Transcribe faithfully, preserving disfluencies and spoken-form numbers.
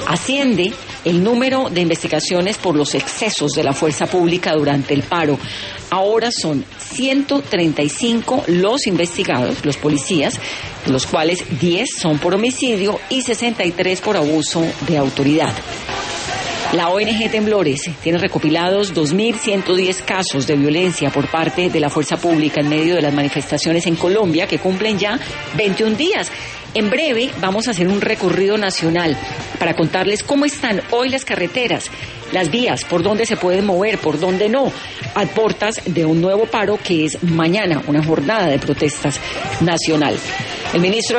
Asciende el número de investigaciones por los excesos de la fuerza pública durante el paro. Ahora son ciento treinta y cinco los investigados, los policías, de los cuales diez son por homicidio y sesenta y tres por abuso de autoridad. La O N G Temblores tiene recopilados dos mil ciento diez casos de violencia por parte de la fuerza pública en medio de las manifestaciones en Colombia, que cumplen ya veintiún días. En breve vamos a hacer un recorrido nacional para contarles cómo están hoy las carreteras, las vías, por dónde se pueden mover, por dónde no, a puertas de un nuevo paro que es mañana, una jornada de protestas nacional. El ministro